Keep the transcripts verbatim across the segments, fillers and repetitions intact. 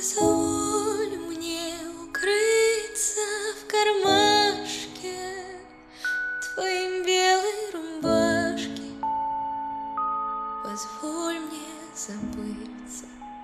Позволь мне укрыться в кармашке твоей белой рубашки. Позволь мне забыться.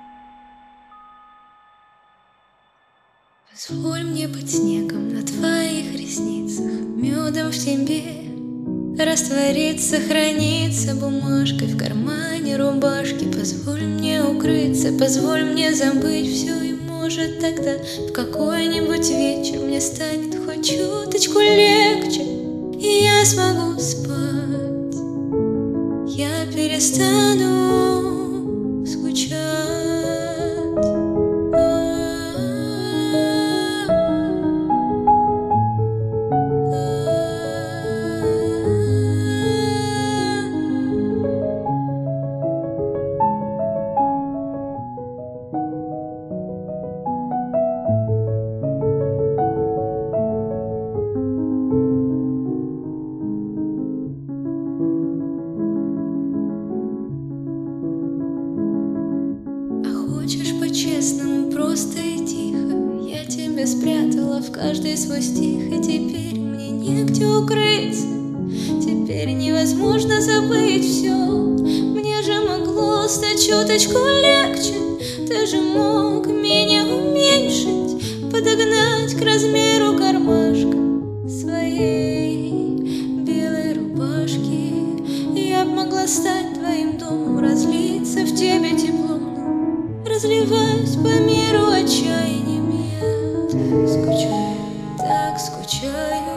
Позволь мне быть снегом на твоих ресницах, медом в тебе раствориться, храниться бумажкой в кармане рубашки. Позволь мне укрыться, позволь мне забыть все, и может тогда в какой-нибудь вечер мне станет хоть чуточку легче, и я смогу спать. Я перестану скучать. Хочешь по-честному, просто и тихо, я тебя спрятала в каждый свой стих, и теперь мне негде укрыться. Теперь невозможно забыть все. Мне же могло стать чуточку легче. Ты же мог меня уменьшить, подогнать к размеру кармашка своей белой рубашки. Я б могла стать твоим домом, разлиться в тебе теплом, разливаясь по миру отчаянием. Я скучаю, так скучаю.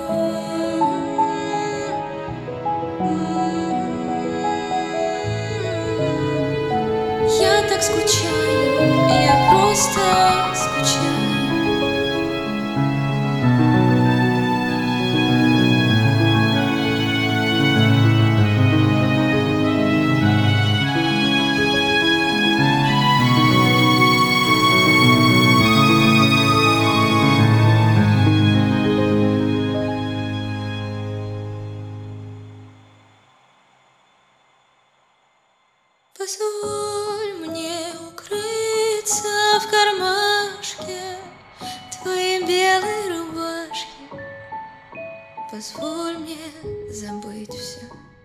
Я так скучаю, я просто скучаю. Позволь мне укрыться в кармашке твоей белой рубашки. Позволь мне забыть все.